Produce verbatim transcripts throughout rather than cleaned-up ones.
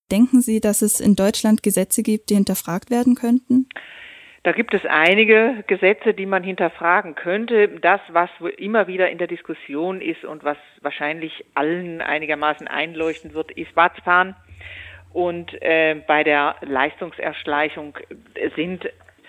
Denken Sie, dass es in Deutschland Gesetze gibt, die hinterfragt werden könnten? Da gibt es einige Gesetze, die man hinterfragen könnte. Das, was immer wieder in der Diskussion ist und was wahrscheinlich allen einigermaßen einleuchten wird, ist Schwarzfahren. Und äh, bei der Leistungserschleichung sind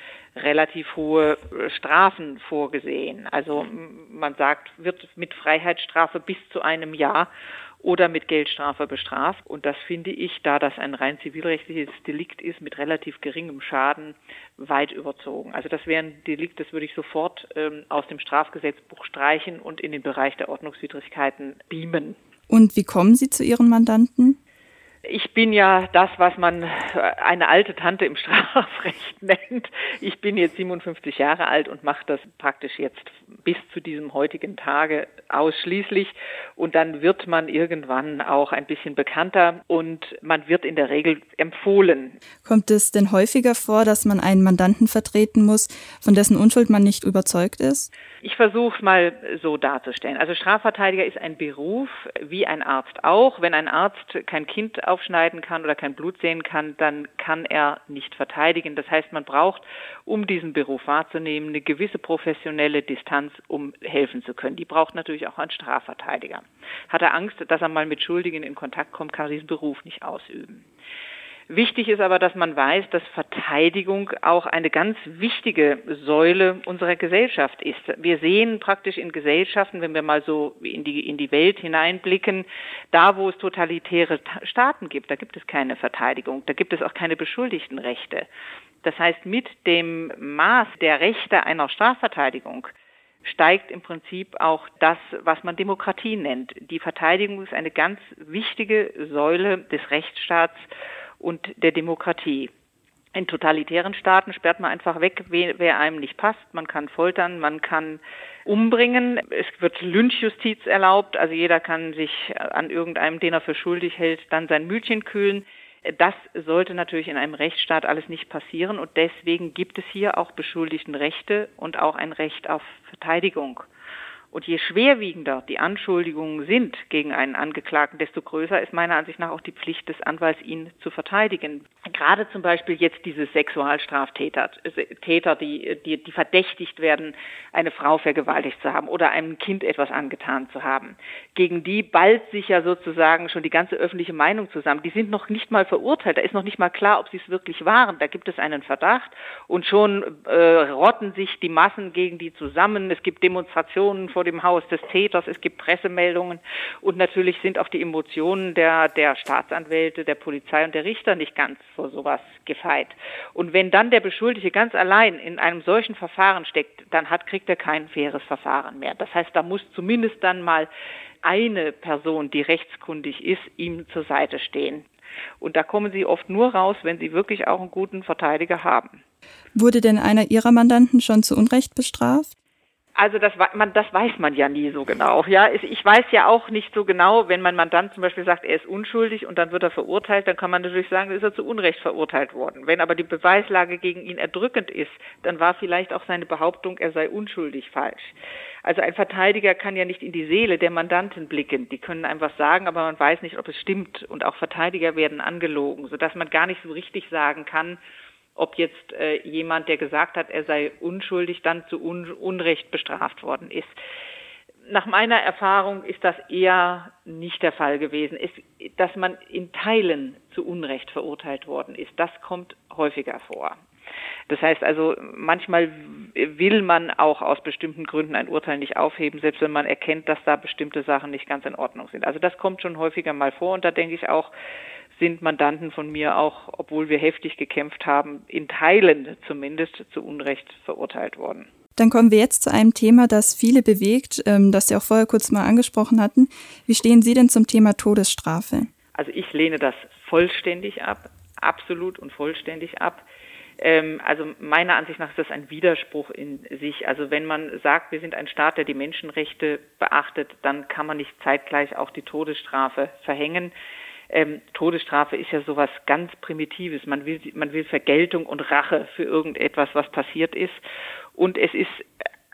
relativ hohe Strafen vorgesehen. Also man sagt, wird mit Freiheitsstrafe bis zu einem Jahr oder mit Geldstrafe bestraft. Und das finde ich, da das ein rein zivilrechtliches Delikt ist, mit relativ geringem Schaden, weit überzogen. Also das wäre ein Delikt, das würde ich sofort ähm, aus dem Strafgesetzbuch streichen und in den Bereich der Ordnungswidrigkeiten beamen. Und wie kommen Sie zu Ihren Mandanten? Ich bin ja das, was man eine alte Tante im Strafrecht nennt. Ich bin jetzt siebenundfünfzig Jahre alt und mache das praktisch jetzt bis zu diesem heutigen Tage ausschließlich. Und dann wird man irgendwann auch ein bisschen bekannter und man wird in der Regel empfohlen. Kommt es denn häufiger vor, dass man einen Mandanten vertreten muss, von dessen Unschuld man nicht überzeugt ist? Ich versuche es mal so darzustellen. Also Strafverteidiger ist ein Beruf, wie ein Arzt auch. Wenn ein Arzt kein Kind aufschneiden kann oder kein Blut sehen kann, dann kann er nicht verteidigen. Das heißt, man braucht, um diesen Beruf wahrzunehmen, eine gewisse professionelle Distanz, um helfen zu können. Die braucht natürlich auch ein Strafverteidiger. Hat er Angst, dass er mal mit Schuldigen in Kontakt kommt, kann er diesen Beruf nicht ausüben. Wichtig ist aber, dass man weiß, dass Verteidigung auch eine ganz wichtige Säule unserer Gesellschaft ist. Wir sehen praktisch in Gesellschaften, wenn wir mal so in die, in die Welt hineinblicken, da wo es totalitäre Staaten gibt, da gibt es keine Verteidigung, da gibt es auch keine Beschuldigtenrechte. Das heißt, mit dem Maß der Rechte einer Strafverteidigung steigt im Prinzip auch das, was man Demokratie nennt. Die Verteidigung ist eine ganz wichtige Säule des Rechtsstaats und der Demokratie. In totalitären Staaten sperrt man einfach weg, wer einem nicht passt. Man kann foltern, man kann umbringen. Es wird Lynchjustiz erlaubt, also jeder kann sich an irgendeinem, den er für schuldig hält, dann sein Mütchen kühlen. Das sollte natürlich in einem Rechtsstaat alles nicht passieren und deswegen gibt es hier auch Beschuldigtenrechte und auch ein Recht auf Verteidigung. Und je schwerwiegender die Anschuldigungen sind gegen einen Angeklagten, desto größer ist meiner Ansicht nach auch die Pflicht des Anwalts, ihn zu verteidigen. Gerade zum Beispiel jetzt diese Sexualstraftäter, Täter, die, die, die verdächtigt werden, eine Frau vergewaltigt zu haben oder einem Kind etwas angetan zu haben. Gegen die ballt sich ja sozusagen schon die ganze öffentliche Meinung zusammen. Die sind noch nicht mal verurteilt, da ist noch nicht mal klar, ob sie es wirklich waren. Da gibt es einen Verdacht und schon äh, rotten sich die Massen gegen die zusammen. Es gibt Demonstrationen vor dem Haus des Täters, es gibt Pressemeldungen und natürlich sind auch die Emotionen der, der Staatsanwälte, der Polizei und der Richter nicht ganz vor sowas gefeit. Und wenn dann der Beschuldigte ganz allein in einem solchen Verfahren steckt, dann hat, kriegt er kein faires Verfahren mehr. Das heißt, da muss zumindest dann mal eine Person, die rechtskundig ist, ihm zur Seite stehen. Und da kommen sie oft nur raus, wenn sie wirklich auch einen guten Verteidiger haben. Wurde denn einer Ihrer Mandanten schon zu Unrecht bestraft? Also das, man, das weiß man ja nie so genau. Ja, ich weiß ja auch nicht so genau, wenn mein Mandant zum Beispiel sagt, er ist unschuldig und dann wird er verurteilt, dann kann man natürlich sagen, ist er zu Unrecht verurteilt worden. Wenn aber die Beweislage gegen ihn erdrückend ist, dann war vielleicht auch seine Behauptung, er sei unschuldig, falsch. Also ein Verteidiger kann ja nicht in die Seele der Mandanten blicken. Die können einfach sagen, aber man weiß nicht, ob es stimmt. Und auch Verteidiger werden angelogen, sodass man gar nicht so richtig sagen kann, ob jetzt äh, jemand, der gesagt hat, er sei unschuldig, dann zu Un- Unrecht bestraft worden ist. Nach meiner Erfahrung ist das eher nicht der Fall gewesen. Es, dass man in Teilen zu Unrecht verurteilt worden ist, das kommt häufiger vor. Das heißt also, manchmal will man auch aus bestimmten Gründen ein Urteil nicht aufheben, selbst wenn man erkennt, dass da bestimmte Sachen nicht ganz in Ordnung sind. Also das kommt schon häufiger mal vor und da denke ich auch, sind Mandanten von mir auch, obwohl wir heftig gekämpft haben, in Teilen zumindest zu Unrecht verurteilt worden. Dann kommen wir jetzt zu einem Thema, das viele bewegt, ähm, das Sie auch vorher kurz mal angesprochen hatten. Wie stehen Sie denn zum Thema Todesstrafe? Also ich lehne das vollständig ab, absolut und vollständig ab. Ähm, also meiner Ansicht nach ist das ein Widerspruch in sich. Also wenn man sagt, wir sind ein Staat, der die Menschenrechte beachtet, dann kann man nicht zeitgleich auch die Todesstrafe verhängen. Ähm, Todesstrafe ist ja sowas ganz Primitives. Man will, man will Vergeltung und Rache für irgendetwas, was passiert ist. Und es ist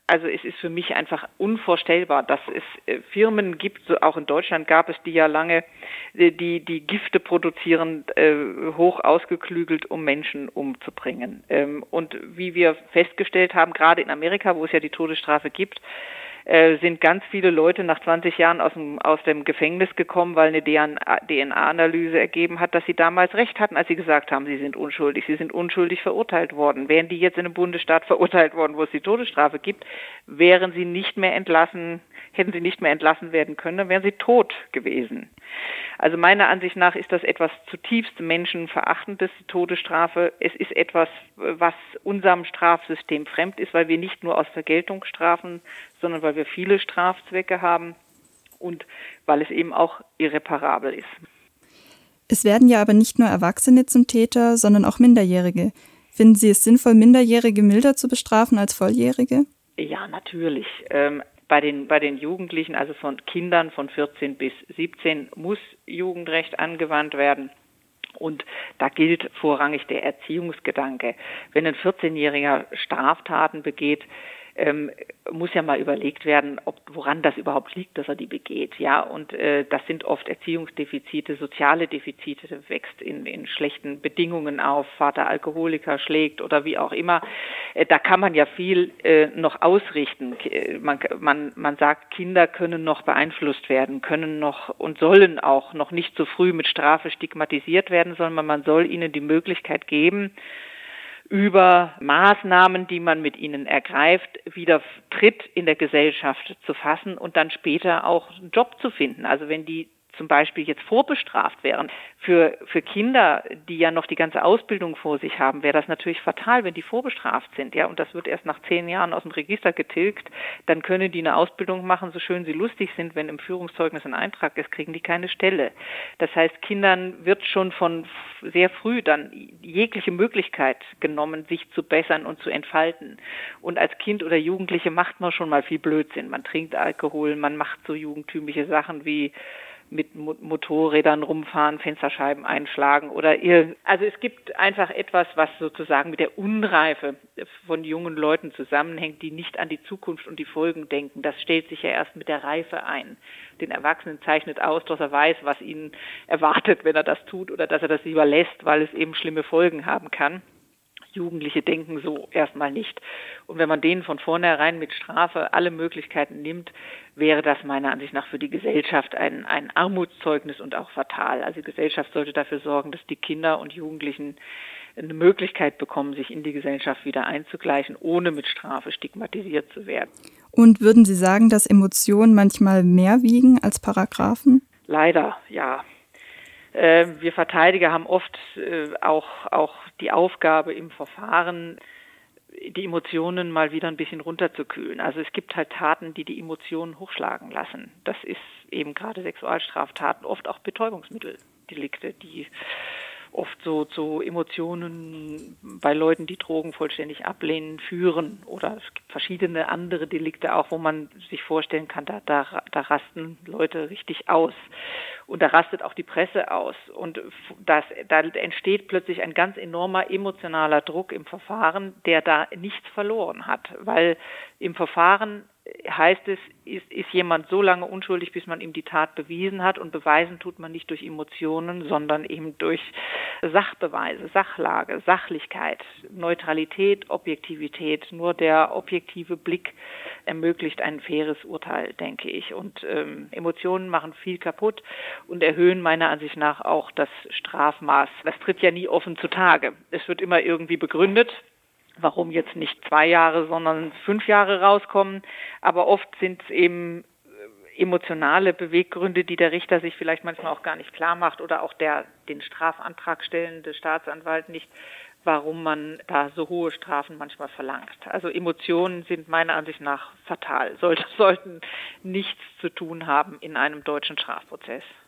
Also es ist für mich einfach unvorstellbar, dass es Firmen gibt, so auch in Deutschland gab es die ja lange, die die Gifte produzieren, hoch ausgeklügelt, um Menschen umzubringen. Und wie wir festgestellt haben, gerade in Amerika, wo es ja die Todesstrafe gibt, sind ganz viele Leute nach zwanzig Jahren aus dem, aus dem Gefängnis gekommen, weil eine D N A-Analyse ergeben hat, dass sie damals recht hatten, als sie gesagt haben, sie sind unschuldig. Sie sind unschuldig verurteilt worden. Wären die jetzt in einem Bundesstaat verurteilt worden, wo es die Todesstrafe gibt, wären sie nicht mehr entlassen, hätten sie nicht mehr entlassen werden können, dann wären sie tot gewesen. Also meiner Ansicht nach ist das etwas zutiefst menschenverachtendes, die Todesstrafe. Es ist etwas, was unserem Strafsystem fremd ist, weil wir nicht nur aus Vergeltung strafen, sondern weil wir viele Strafzwecke haben und weil es eben auch irreparabel ist. Es werden ja aber nicht nur Erwachsene zum Täter, sondern auch Minderjährige. Finden Sie es sinnvoll, Minderjährige milder zu bestrafen als Volljährige? Ja, natürlich. Ähm, bei den, bei den Jugendlichen, also von Kindern von vierzehn bis siebzehn, muss Jugendrecht angewandt werden. Und da gilt vorrangig der Erziehungsgedanke. Wenn ein vierzehnjähriger Straftaten begeht, ähm, muss ja mal überlegt werden, ob, woran das überhaupt liegt, dass er die begeht. Ja, und äh, das sind oft Erziehungsdefizite, soziale Defizite, der wächst in, in schlechten Bedingungen auf, Vater Alkoholiker schlägt oder wie auch immer. Äh, da kann man ja viel äh, noch ausrichten. Man, man, man sagt, Kinder können noch beeinflusst werden, können noch und sollen auch noch nicht so früh mit Strafe stigmatisiert werden, sondern man soll ihnen die Möglichkeit geben, über Maßnahmen, die man mit ihnen ergreift, wieder Tritt in der Gesellschaft zu fassen und dann später auch einen Job zu finden. Also wenn die zum Beispiel jetzt vorbestraft wären. Für, für Kinder, die ja noch die ganze Ausbildung vor sich haben, wäre das natürlich fatal, wenn die vorbestraft sind. Ja, und das wird erst nach zehn Jahren aus dem Register getilgt. Dann können die eine Ausbildung machen, so schön sie lustig sind. Wenn im Führungszeugnis ein Eintrag ist, kriegen die keine Stelle. Das heißt, Kindern wird schon von sehr früh dann jegliche Möglichkeit genommen, sich zu bessern und zu entfalten. Und als Kind oder Jugendliche macht man schon mal viel Blödsinn. Man trinkt Alkohol, man macht so jugendtümliche Sachen wie mit Motorrädern rumfahren, Fensterscheiben einschlagen oder irgend. Also es gibt einfach etwas, was sozusagen mit der Unreife von jungen Leuten zusammenhängt, die nicht an die Zukunft und die Folgen denken. Das stellt sich ja erst mit der Reife ein. Den Erwachsenen zeichnet aus, dass er weiß, was ihn erwartet, wenn er das tut oder dass er das lieber lässt, weil es eben schlimme Folgen haben kann. Jugendliche denken so erstmal nicht. Und wenn man denen von vornherein mit Strafe alle Möglichkeiten nimmt, wäre das meiner Ansicht nach für die Gesellschaft ein, ein Armutszeugnis und auch fatal. Also die Gesellschaft sollte dafür sorgen, dass die Kinder und Jugendlichen eine Möglichkeit bekommen, sich in die Gesellschaft wieder einzugleichen, ohne mit Strafe stigmatisiert zu werden. Und würden Sie sagen, dass Emotionen manchmal mehr wiegen als Paragraphen? Leider, ja. Wir Verteidiger haben oft auch, auch die Aufgabe im Verfahren, die Emotionen mal wieder ein bisschen runterzukühlen. Also es gibt halt Taten, die die Emotionen hochschlagen lassen. Das ist eben gerade Sexualstraftaten, oft auch Betäubungsmitteldelikte, die oft so zu Emotionen bei Leuten, die Drogen vollständig ablehnen, führen. Oder es gibt verschiedene andere Delikte auch, wo man sich vorstellen kann, da, da, da rasten Leute richtig aus. Und da rastet auch die Presse aus. Und das, da entsteht plötzlich ein ganz enormer emotionaler Druck im Verfahren, der da nichts verloren hat. Weil im Verfahren heißt es, ist, ist jemand so lange unschuldig, bis man ihm die Tat bewiesen hat. Und beweisen tut man nicht durch Emotionen, sondern eben durch Sachbeweise, Sachlage, Sachlichkeit, Neutralität, Objektivität. Nur der objektive Blick ermöglicht ein faires Urteil, denke ich. Und ähm, Emotionen machen viel kaputt und erhöhen meiner Ansicht nach auch das Strafmaß. Das tritt ja nie offen zutage. Es wird immer irgendwie begründet, warum jetzt nicht zwei Jahre, sondern fünf Jahre rauskommen. Aber oft sind es eben emotionale Beweggründe, die der Richter sich vielleicht manchmal auch gar nicht klar macht oder auch der den Strafantrag stellende Staatsanwalt nicht, warum man da so hohe Strafen manchmal verlangt. Also Emotionen sind meiner Ansicht nach fatal, Sollte, sollten nichts zu tun haben in einem deutschen Strafprozess.